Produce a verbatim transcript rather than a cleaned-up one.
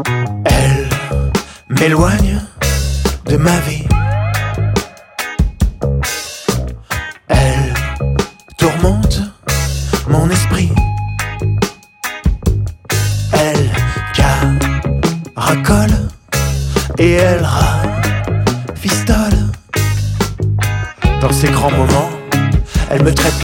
Elle m'éloigne de ma vie. Elle tourmente mon esprit. Elle caracole et elle rafistole. Dans ces grands moments, elle me traite